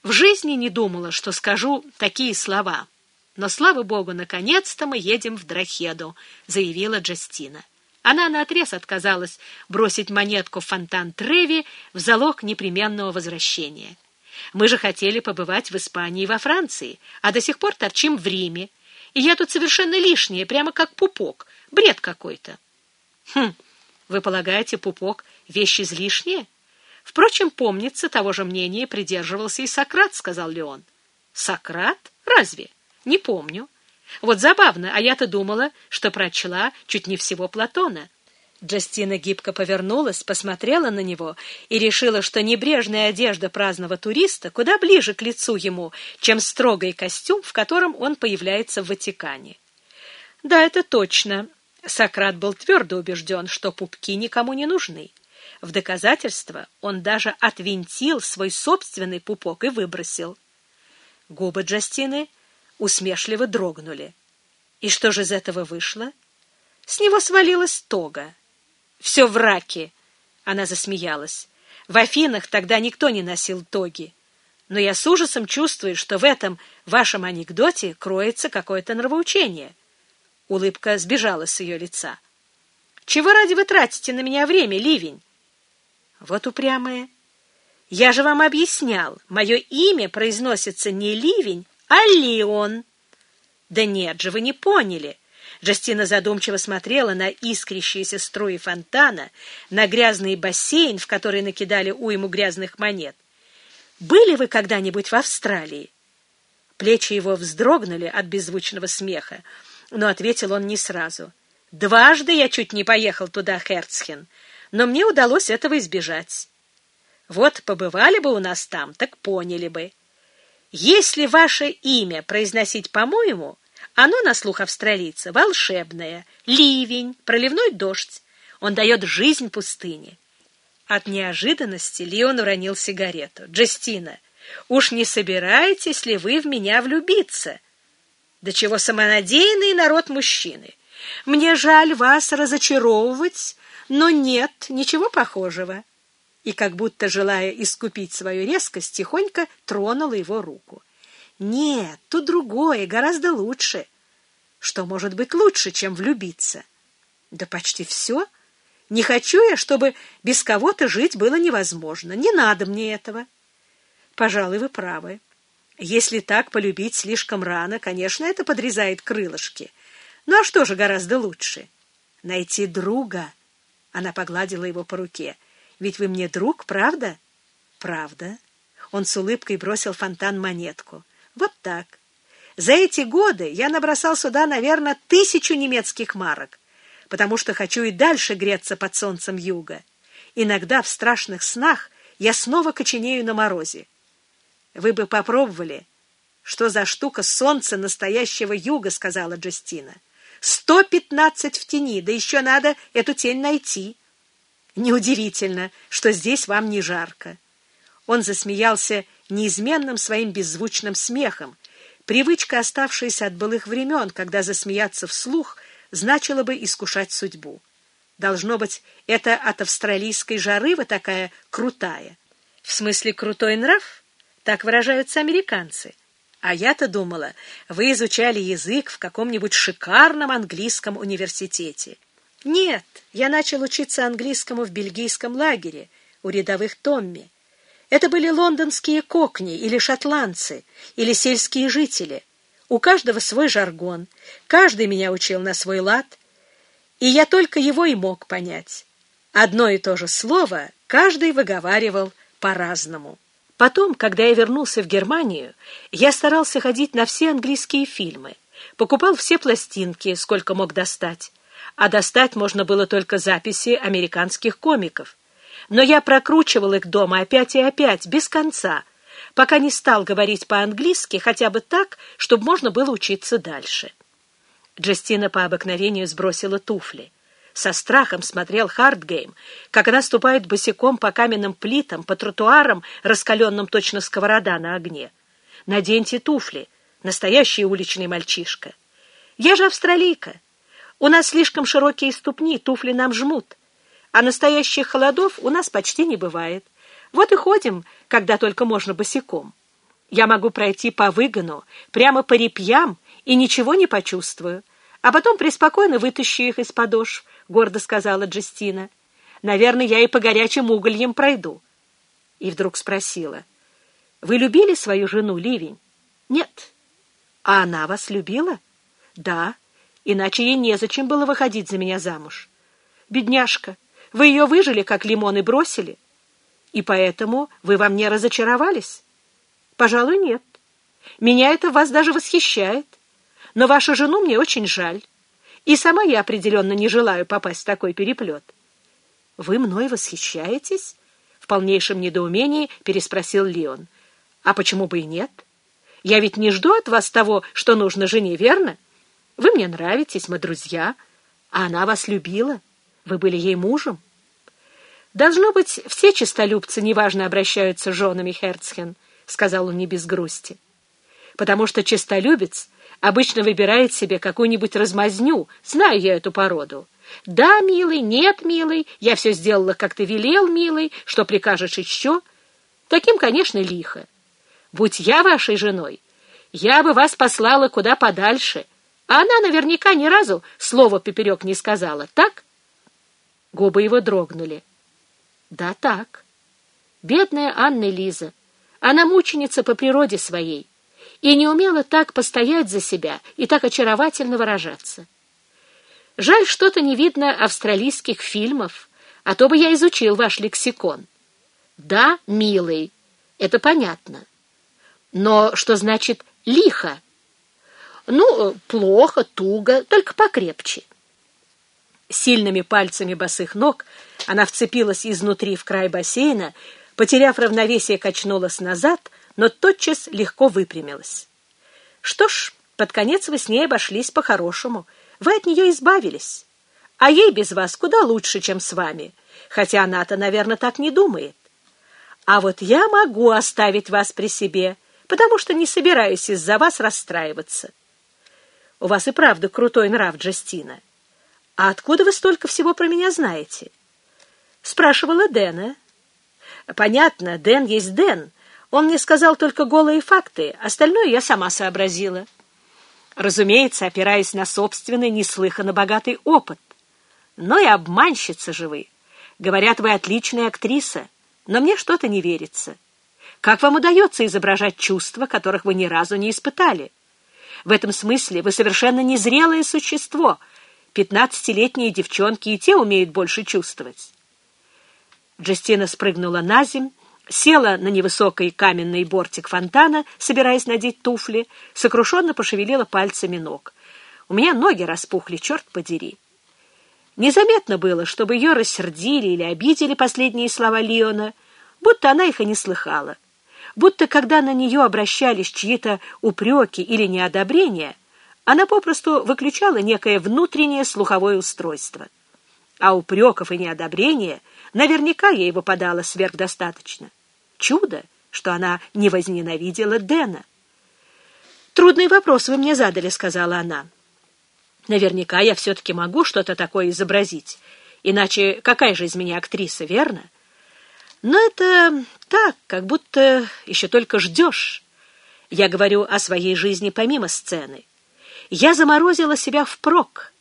В жизни не думала, что скажу такие слова. Но, слава богу, наконец-то мы едем в Драхеду, заявила Джастина. Она наотрез отказалась бросить монетку в фонтан Треви в залог непременного возвращения. Мы же хотели побывать в Испании и во Франции, а до сих пор торчим в Риме. И я тут совершенно лишняя, прямо как пупок. Бред какой-то. Вы полагаете, пупок — вещь излишняя? Впрочем, помнится, того же мнения придерживался и Сократ, сказал Леон. Сократ? Разве? Не помню. Вот забавно, а я-то думала, что прочла чуть не всего Платона. Джастина гибко повернулась, посмотрела на него и решила, что небрежная одежда праздного туриста куда ближе к лицу ему, чем строгий костюм, в котором он появляется в Ватикане. Да, это точно. Сократ был твердо убежден, что пупки никому не нужны. В доказательство он даже отвинтил свой собственный пупок и выбросил. Губы Джастины усмешливо дрогнули. И что же из этого вышло? С него свалилась тога. «Все враки!» — она засмеялась. «В Афинах тогда никто не носил тоги. Но я с ужасом чувствую, что в этом вашем анекдоте кроется какое-то нравоучение». Улыбка сбежала с ее лица. «Чего ради вы тратите на меня время, Ливень?» «Вот упрямая. Я же вам объяснял, мое имя произносится не Ливень, а Леон». «Да нет же, вы не поняли». Джастина задумчиво смотрела на искрящиеся струи фонтана, на грязный бассейн, в который накидали уйму грязных монет. «Были вы когда-нибудь в Австралии?» Плечи его вздрогнули от беззвучного смеха, но ответил он не сразу. «Дважды я чуть не поехал туда, Херцхен, но мне удалось этого избежать. Вот побывали бы у нас там, так поняли бы. Если ваше имя произносить по-моему, оно на слух австралийца волшебное. Ливень, проливной дождь. Он дает жизнь пустыне». От неожиданности Леон уронил сигарету. «Джастина, уж не собираетесь ли вы в меня влюбиться? Да чего самонадеянный народ мужчины. Мне жаль вас разочаровывать, но нет, ничего похожего». И, как будто желая искупить свою резкость, тихонько тронула его руку. «Нет, тут другое, гораздо лучше». «Что может быть лучше, чем влюбиться?» «Да почти все. Не хочу я, чтобы без кого-то жить было невозможно. Не надо мне этого». «Пожалуй, вы правы. Если так полюбить слишком рано, конечно, это подрезает крылышки. Ну а что же гораздо лучше? Найти друга». Она погладила его по руке. «Ведь вы мне друг, правда?» «Правда». Он с улыбкой бросил в фонтан монетку. «Вот так. За эти годы я набросал сюда, наверное, 1000 немецких марок, потому что хочу и дальше греться под солнцем юга. Иногда в страшных снах я снова коченею на морозе. Вы бы попробовали, что за штука солнце настоящего юга», — сказала Джастина. 115 в тени, да еще надо эту тень найти. Неудивительно, что здесь вам не жарко. Он засмеялся неизменным своим беззвучным смехом, привычка, оставшаяся от былых времен, когда засмеяться вслух значило бы искушать судьбу. Должно быть, это от австралийской жары вы такая крутая. В смысле, крутой нрав? Так выражаются американцы. А я-то думала, вы изучали язык в каком-нибудь шикарном английском университете. Нет, я начал учиться английскому в бельгийском лагере у рядовых Томми. Это были лондонские кокни или шотландцы, или сельские жители. У каждого свой жаргон, каждый меня учил на свой лад, и я только его и мог понять. Одно и то же слово каждый выговаривал по-разному. Потом, когда я вернулся в Германию, я старался ходить на все английские фильмы, покупал все пластинки, сколько мог достать, а достать можно было только записи американских комиков. Но я прокручивал их дома опять и опять, без конца, пока не стал говорить по-английски хотя бы так, чтобы можно было учиться дальше. Джастина по обыкновению сбросила туфли. Со страхом смотрел Хартгейм, как она ступает босиком по каменным плитам, по тротуарам, раскаленным точно сковорода на огне. «Наденьте туфли, настоящий уличный мальчишка». «Я же австралийка. У нас слишком широкие ступни, туфли нам жмут. А настоящих холодов у нас почти не бывает. Вот и ходим, когда только можно босиком». Я могу пройти по выгону, прямо по репьям, и ничего не почувствую, а потом преспокойно вытащу их из подошв, — гордо сказала Джастина. Наверное, я и по горячим угольям пройду. И вдруг спросила: вы любили свою жену, Ливень? Нет. А она вас любила? Да, иначе ей незачем было выходить за меня замуж. Бедняжка, вы ее выжили, как лимон, и бросили. И поэтому вы во мне разочаровались? Пожалуй, нет. Меня это в вас даже восхищает. Но вашу жену мне очень жаль. И сама я определенно не желаю попасть в такой переплет. Вы мной восхищаетесь? В полнейшем недоумении переспросил Леон. А почему бы и нет? Я ведь не жду от вас того, что нужно жене, верно? Вы мне нравитесь, мы друзья, а она вас любила. Вы были ей мужем. Должно быть, все честолюбцы неважно обращаются с женами, Херцхен, сказал он не без грусти. Потому что честолюбец обычно выбирает себе какую-нибудь размазню, знаю я эту породу. Да, милый, нет, милый, я все сделала, как ты велел, милый, что прикажешь еще. Таким, конечно, лихо. Будь я вашей женой, я бы вас послала куда подальше, а она наверняка ни разу слова поперек не сказала, так? Губы его дрогнули. Да, так. Бедная Анна Лиза, она мученица по природе своей и не умела так постоять за себя и так очаровательно выражаться. Жаль, что-то не видно австралийских фильмов, а то бы я изучил ваш лексикон. Да, милый, это понятно. Но что значит лихо? Ну, плохо, туго, только покрепче. Сильными пальцами босых ног она вцепилась изнутри в край бассейна, потеряв равновесие, качнулась назад, но тотчас легко выпрямилась. Что ж, под конец вы с ней обошлись по-хорошему. Вы от нее избавились. А ей без вас куда лучше, чем с вами, хотя она-то, наверное, так не думает. А вот я могу оставить вас при себе, потому что не собираюсь из-за вас расстраиваться. У вас и правда крутой нрав, Джастина. А откуда вы столько всего про меня знаете? Спрашивала Дэна. Понятно, Дэн есть Дэн. Он мне сказал только голые факты, остальное я сама сообразила. Разумеется, опираясь на собственный неслыханно богатый опыт. Но и обманщица же вы. Говорят, вы отличная актриса, но мне что-то не верится. Как вам удается изображать чувства, которых вы ни разу не испытали? В этом смысле вы совершенно незрелое существо. 15-летние девчонки и те умеют больше чувствовать. Джастина спрыгнула на земь, села на невысокий каменный бортик фонтана, собираясь надеть туфли, сокрушенно пошевелила пальцами ног. У меня ноги распухли, черт подери. Незаметно было, чтобы ее рассердили или обидели последние слова Леона, будто она их и не слыхала. Будто, когда на нее обращались чьи-то упреки или неодобрения, она попросту выключала некое внутреннее слуховое устройство. А упреков и неодобрения наверняка ей выпадало сверхдостаточно. Чудо, что она не возненавидела Дэна. «Трудный вопрос вы мне задали», — сказала она. «Наверняка я все-таки могу что-то такое изобразить, иначе какая же из меня актриса, верно? Но это так, как будто еще только ждешь. Я говорю о своей жизни помимо сцены. Я заморозила себя впрок.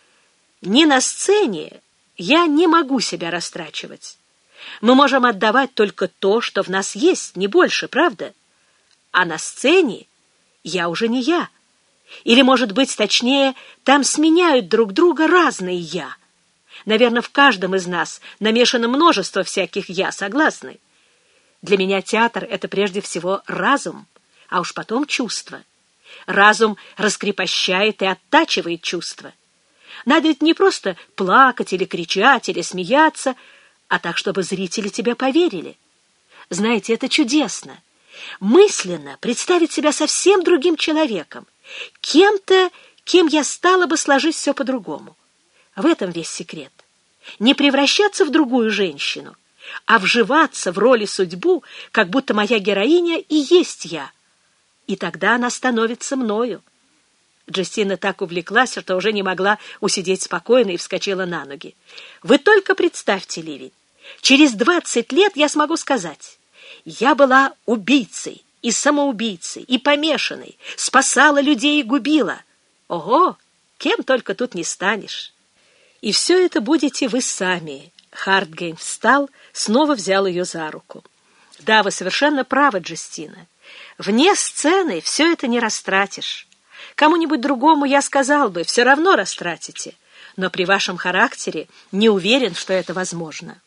Не на сцене я не могу себя растрачивать. Мы можем отдавать только то, что в нас есть, не больше, правда? А на сцене я уже не я. Или, может быть, точнее, там сменяют друг друга разные «я». Наверное, в каждом из нас намешано множество всяких «я», согласны? Для меня театр — это прежде всего разум, а уж потом чувство. Разум раскрепощает и оттачивает чувства. Надо ведь не просто плакать или кричать, или смеяться, а так, чтобы зрители тебе поверили. Знаете, это чудесно. Мысленно представить себя совсем другим человеком, кем-то, кем я стала бы, сложить все по-другому. В этом весь секрет. Не превращаться в другую женщину, а вживаться в роли судьбу, как будто моя героиня и есть я. И тогда она становится мною. Джастина так увлеклась, что уже не могла усидеть спокойно и вскочила на ноги. Вы только представьте, Ливень, через 20 лет я смогу сказать: я была убийцей, и самоубийцей, и помешанной, спасала людей и губила. Ого, кем только тут не станешь. И все это будете вы сами. Хартгейм встал, снова взял ее за руку. Да, вы совершенно правы, Джастина. Вне сцены все это не растратишь. Кому-нибудь другому я сказал бы, все равно растратите. Но при вашем характере не уверен, что это возможно.